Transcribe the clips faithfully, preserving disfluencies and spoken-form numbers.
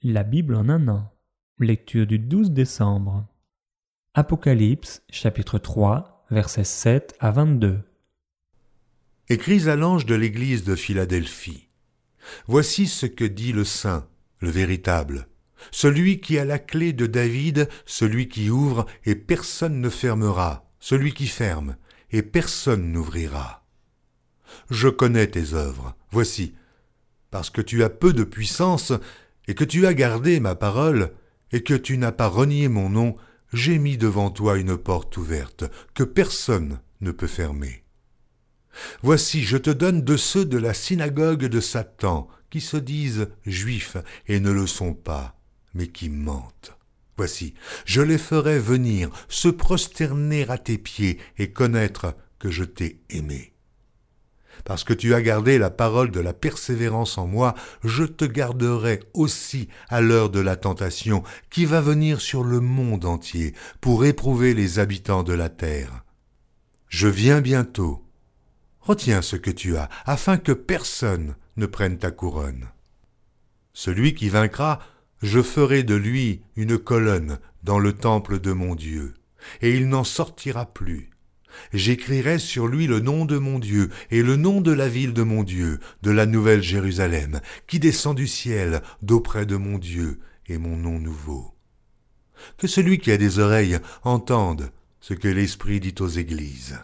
La Bible en un an. Lecture du douze décembre. Apocalypse, chapitre trois, versets sept à vingt-deux. Écris à l'ange de l'église de Philadelphie. Voici ce que dit le Saint, le véritable, celui qui a la clé de David, celui qui ouvre et personne ne fermera, celui qui ferme et personne n'ouvrira. Je connais tes œuvres, voici, parce que tu as peu de puissance et que tu as gardé ma parole et que tu n'as pas renié mon nom, j'ai mis devant toi une porte ouverte que personne ne peut fermer. Voici, je te donne de ceux de la synagogue de Satan, qui se disent juifs et ne le sont pas, mais qui mentent. Voici, je les ferai venir, se prosterner à tes pieds et connaître que je t'ai aimé. Parce que tu as gardé la parole de la persévérance en moi, je te garderai aussi à l'heure de la tentation qui va venir sur le monde entier pour éprouver les habitants de la terre. Je viens bientôt. Retiens ce que tu as, afin que personne ne prenne ta couronne. Celui qui vaincra, je ferai de lui une colonne dans le temple de mon Dieu, et il n'en sortira plus. J'écrirai sur lui le nom de mon Dieu et le nom de la ville de mon Dieu, de la nouvelle Jérusalem, qui descend du ciel d'auprès de mon Dieu et mon nom nouveau. Que celui qui a des oreilles entende ce que l'Esprit dit aux églises.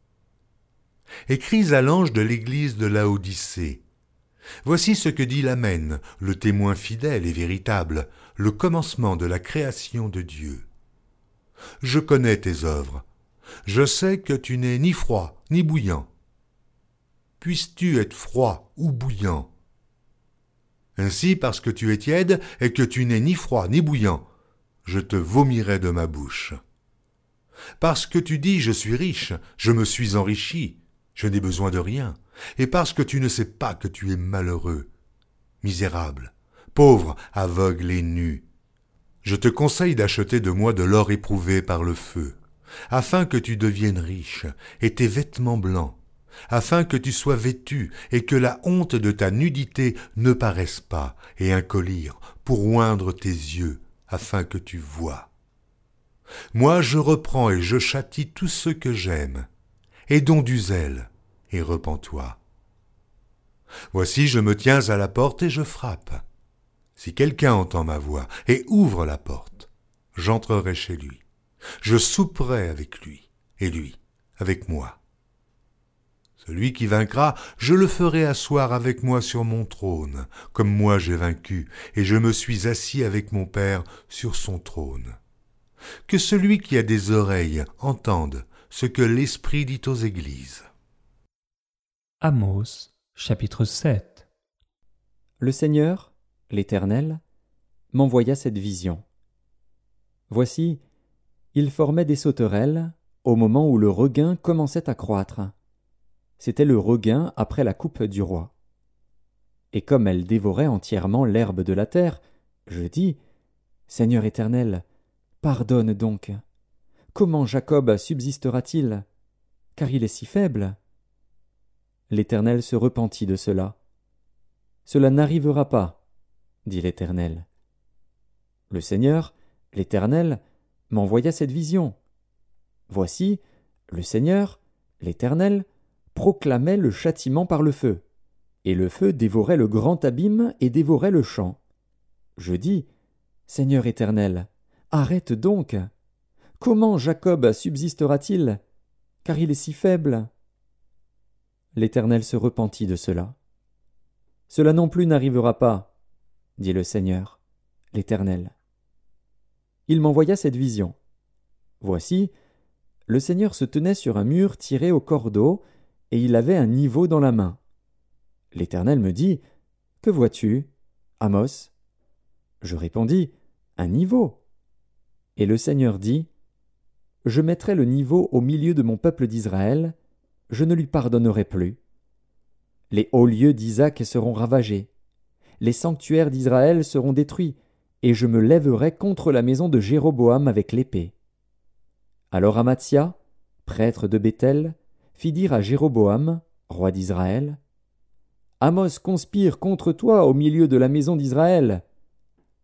Écris à l'ange de l'église de Laodicée. Voici ce que dit l'Amen, le témoin fidèle et véritable, le commencement de la création de Dieu. Je connais tes œuvres. Je sais que tu n'es ni froid ni bouillant. Puisses-tu être froid ou bouillant? Ainsi, parce que tu es tiède et que tu n'es ni froid ni bouillant, je te vomirai de ma bouche. Parce que tu dis « je suis riche, je me suis enrichi, je n'ai besoin de rien », et parce que tu ne sais pas que tu es malheureux, misérable, pauvre, aveugle et nu, je te conseille d'acheter de moi de l'or éprouvé par le feu, afin que tu deviennes riche, et tes vêtements blancs, afin que tu sois vêtu, et que la honte de ta nudité ne paraisse pas, et un collier pour oindre tes yeux, afin que tu voies. Moi je reprends et je châtie tous ceux que j'aime, et dont du zèle, et repens-toi. Voici, je me tiens à la porte et je frappe. Si quelqu'un entend ma voix et ouvre la porte, j'entrerai chez lui. Je souperai avec lui, et lui avec moi. Celui qui vaincra, je le ferai asseoir avec moi sur mon trône, comme moi j'ai vaincu, et je me suis assis avec mon Père sur son trône. Que celui qui a des oreilles entende ce que l'Esprit dit aux églises. Amos, chapitre sept. Le Seigneur, l'Éternel, m'envoya cette vision. Voici, il formait des sauterelles au moment où le regain commençait à croître. C'était le regain après la coupe du roi. Et comme elle dévorait entièrement l'herbe de la terre, je dis, « Seigneur Éternel, pardonne donc. Comment Jacob subsistera-t-il? Car il est si faible. » L'Éternel se repentit de cela. « Cela n'arrivera pas, dit l'Éternel. » Le Seigneur, l'Éternel, m'envoya cette vision. Voici, le Seigneur, l'Éternel, proclamait le châtiment par le feu, et le feu dévorait le grand abîme et dévorait le champ. Je dis, « Seigneur Éternel, arrête donc. Comment Jacob subsistera-t-il, car il est si faible? » L'Éternel se repentit de cela. « Cela non plus n'arrivera pas, dit le Seigneur, l'Éternel. » Il m'envoya cette vision. Voici, le Seigneur se tenait sur un mur tiré au cordeau, et il avait un niveau dans la main. L'Éternel me dit, « Que vois-tu, Amos ?» Je répondis, « Un niveau. » Et le Seigneur dit, « Je mettrai le niveau au milieu de mon peuple d'Israël, je ne lui pardonnerai plus. Les hauts lieux d'Isaac seront ravagés, les sanctuaires d'Israël seront détruits, et je me lèverai contre la maison de Jéroboam avec l'épée. » Alors Amatsia, prêtre de Béthel, fit dire à Jéroboam, roi d'Israël, « Amos conspire contre toi au milieu de la maison d'Israël.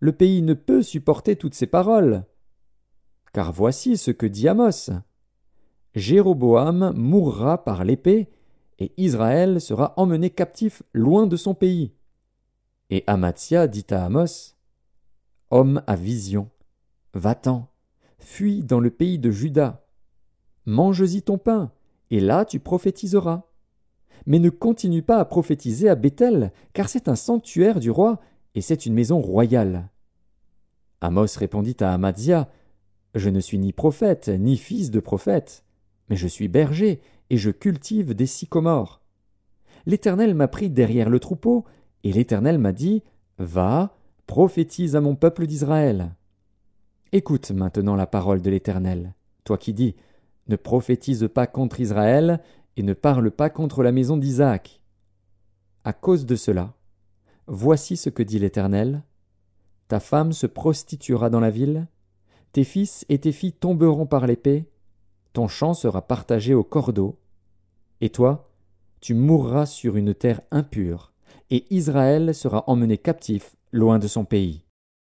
le pays ne peut supporter toutes ces paroles. Car voici ce que dit Amos. Jéroboam mourra par l'épée, et Israël sera emmené captif loin de son pays. Et Amathia dit à Amos, Homme à vision, va-t'en, fuis dans le pays de Juda. Mange-y ton pain, et là tu prophétiseras. Mais ne continue pas à prophétiser à Béthel, car c'est un sanctuaire du roi, et c'est une maison royale. Amos répondit à Amathia, Je ne suis ni prophète, ni fils de prophète, mais je suis berger, et je cultive des sycomores. L'Éternel m'a pris derrière le troupeau, et l'Éternel m'a dit, Va, prophétise à mon peuple d'Israël. Écoute maintenant la parole de l'Éternel, toi qui dis, Ne prophétise pas contre Israël, et ne parle pas contre la maison d'Isaac. À cause de cela, voici ce que dit l'Éternel, Ta femme se prostituera dans la ville, tes fils et tes filles tomberont par l'épée, ton champ sera partagé au cordeau, et toi, tu mourras sur une terre impure, et Israël sera emmené captif loin de son pays.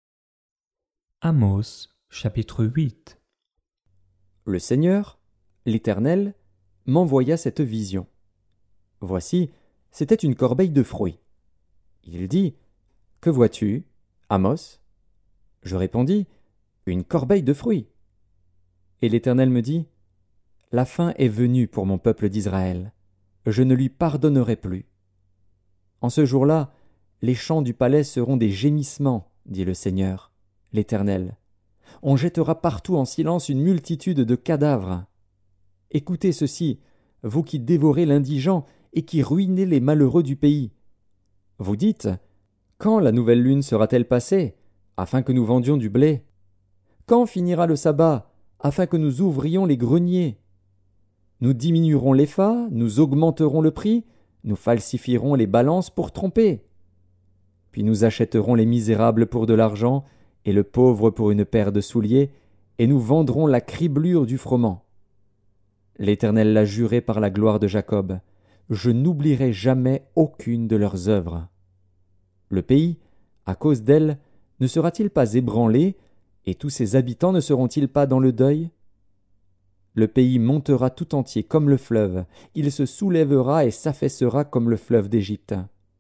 Amos, chapitre huit. Le Seigneur, l'Éternel, m'envoya cette vision. Voici, c'était une corbeille de fruits. Il dit, « Que vois-tu, Amos ?» Je répondis, « Une corbeille de fruits. » Et l'Éternel me dit, « La fin est venue pour mon peuple d'Israël. Je ne lui pardonnerai plus. » En ce jour-là, les champs du palais seront des gémissements, dit le Seigneur, l'Éternel. On jettera partout en silence une multitude de cadavres. Écoutez ceci, vous qui dévorez l'indigent et qui ruinez les malheureux du pays. Vous dites, quand la nouvelle lune sera-t-elle passée, afin que nous vendions du blé? Quand finira le sabbat, afin que nous ouvrions les greniers? Nous diminuerons l'épha, nous augmenterons le prix, nous falsifierons les balances pour tromper. Puis nous achèterons les misérables pour de l'argent, et le pauvre pour une paire de souliers, et nous vendrons la criblure du froment. L'Éternel l'a juré par la gloire de Jacob, je n'oublierai jamais aucune de leurs œuvres. Le pays, à cause d'elle, ne sera-t-il pas ébranlé, et tous ses habitants ne seront-ils pas dans le deuil? Le pays montera tout entier comme le fleuve, il se soulèvera et s'affaissera comme le fleuve d'Égypte.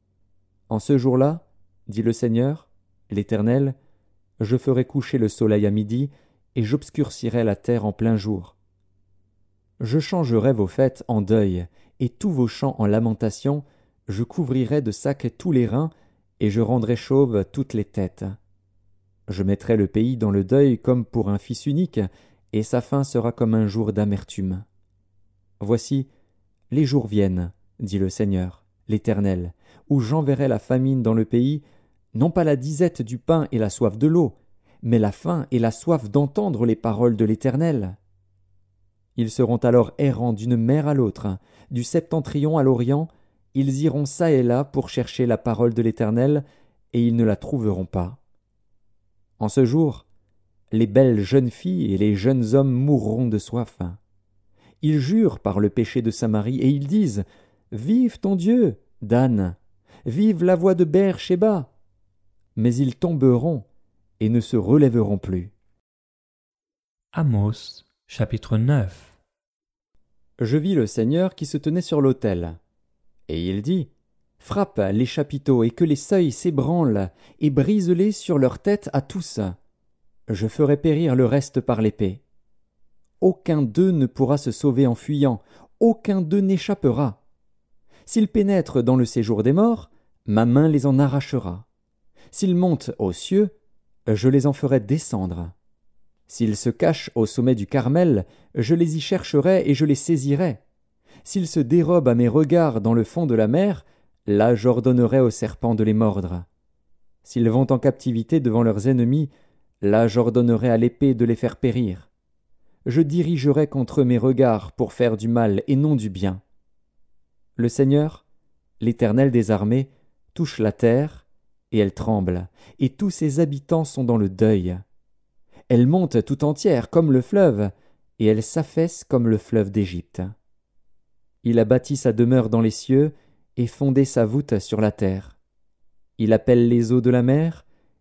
En ce jour-là, dit le Seigneur, l'Éternel, je ferai coucher le soleil à midi, et j'obscurcirai la terre en plein jour. Je changerai vos fêtes en deuil, et tous vos chants en lamentation, je couvrirai de sacs tous les reins, et je rendrai chauves toutes les têtes. Je mettrai le pays dans le deuil comme pour un fils unique, et sa fin sera comme un jour d'amertume. Voici, les jours viennent, dit le Seigneur, l'Éternel, où j'enverrai la famine dans le pays, non pas la disette du pain et la soif de l'eau, mais la faim et la soif d'entendre les paroles de l'Éternel. Ils seront alors errants d'une mer à l'autre, du septentrion à l'orient, ils iront çà et là pour chercher la parole de l'Éternel, et ils ne la trouveront pas. En ce jour, les belles jeunes filles et les jeunes hommes mourront de soif. Ils jurent par le péché de Samarie, et ils disent, « Vive ton Dieu, Dan! Vive la voix de Beër-Shéba !» Mais ils tomberont et ne se relèveront plus. Amos, chapitre neuf. Je vis le Seigneur qui se tenait sur l'autel. Et il dit, « Frappe les chapiteaux et que les seuils s'ébranlent, et brise-les sur leur tête à tous. Je ferai périr le reste par l'épée. Aucun d'eux ne pourra se sauver en fuyant, aucun d'eux n'échappera. S'ils pénètrent dans le séjour des morts, ma main les en arrachera. S'ils montent aux cieux, je les en ferai descendre. S'ils se cachent au sommet du Carmel, je les y chercherai et je les saisirai. S'ils se dérobent à mes regards dans le fond de la mer, là j'ordonnerai aux serpents de les mordre. S'ils vont en captivité devant leurs ennemis, là j'ordonnerai à l'épée de les faire périr. Je dirigerai contre eux mes regards pour faire du mal et non du bien. Le Seigneur, l'Éternel des armées, touche la terre, et elle tremble, et tous ses habitants sont dans le deuil. Elle monte tout entière comme le fleuve, et elle s'affaisse comme le fleuve d'Égypte. Il a bâti sa demeure dans les cieux, et fondé sa voûte sur la terre. Il appelle les eaux de la mer,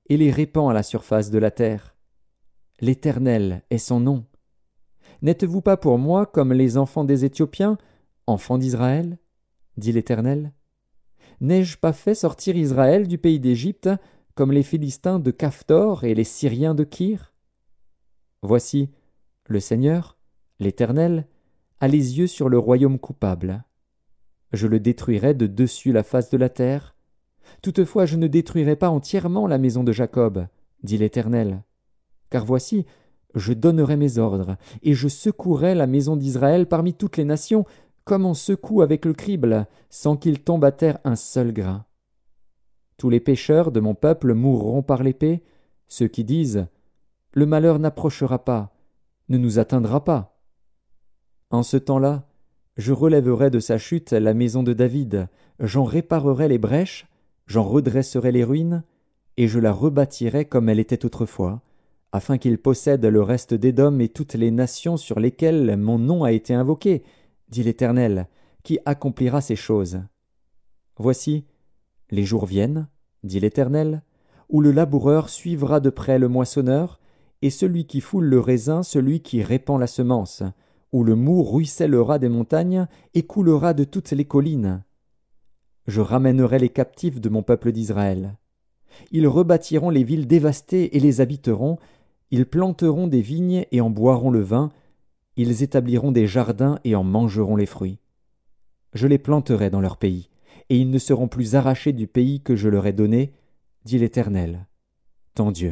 et les répand à la surface de la terre. L'Éternel est son nom. N'êtes-vous pas pour moi comme les enfants des Éthiopiens, enfants d'Israël ? Dit l'Éternel. N'ai-je pas fait sortir Israël du pays d'Égypte, comme les Philistins de Caphtor et les Syriens de Kir ? Voici, le Seigneur, l'Éternel, a les yeux sur le royaume coupable. Je le détruirai de dessus la face de la terre. Toutefois, je ne détruirai pas entièrement la maison de Jacob, dit l'Éternel. Car voici, je donnerai mes ordres, et je secouerai la maison d'Israël parmi toutes les nations, comme on secoue avec le crible, sans qu'il tombe à terre un seul grain. Tous les pécheurs de mon peuple mourront par l'épée, ceux qui disent « Le malheur n'approchera pas, ne nous atteindra pas ». En ce temps-là, je relèverai de sa chute la maison de David, j'en réparerai les brèches, j'en redresserai les ruines, et je la rebâtirai comme elle était autrefois, afin qu'il possède le reste d'Édom et toutes les nations sur lesquelles mon nom a été invoqué, dit l'Éternel, qui accomplira ces choses. Voici, les jours viennent, dit l'Éternel, où le laboureur suivra de près le moissonneur, et celui qui foule le raisin, celui qui répand la semence, où le moût ruissellera des montagnes et coulera de toutes les collines. Je ramènerai les captifs de mon peuple d'Israël. Ils rebâtiront les villes dévastées et les habiteront, ils planteront des vignes et en boiront le vin, ils établiront des jardins et en mangeront les fruits. Je les planterai dans leur pays, et ils ne seront plus arrachés du pays que je leur ai donné, dit l'Éternel, ton Dieu.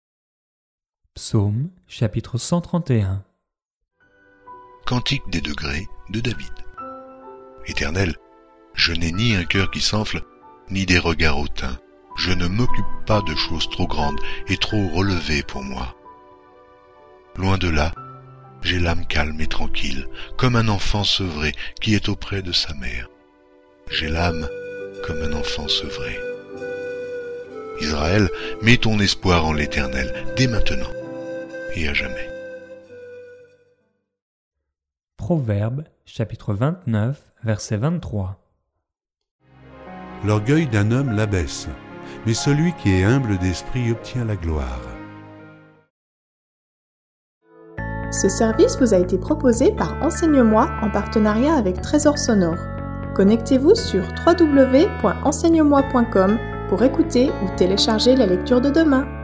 Psaume chapitre cent trente et un. Cantique des degrés de David. Éternel, je n'ai ni un cœur qui s'enfle, ni des regards hautains. Je ne m'occupe pas de choses trop grandes et trop relevées pour moi. Loin de là, j'ai l'âme calme et tranquille, comme un enfant sevré qui est auprès de sa mère. J'ai l'âme comme un enfant sevré. Israël, mets ton espoir en l'Éternel, dès maintenant et à jamais. Proverbe chapitre vingt-neuf, verset vingt-trois. L'orgueil d'un homme l'abaisse, mais celui qui est humble d'esprit obtient la gloire. Ce service vous a été proposé par Enseigne-moi en partenariat avec Trésor Sonore. Connectez-vous sur w w w point enseigne moi point com pour écouter ou télécharger la lecture de demain.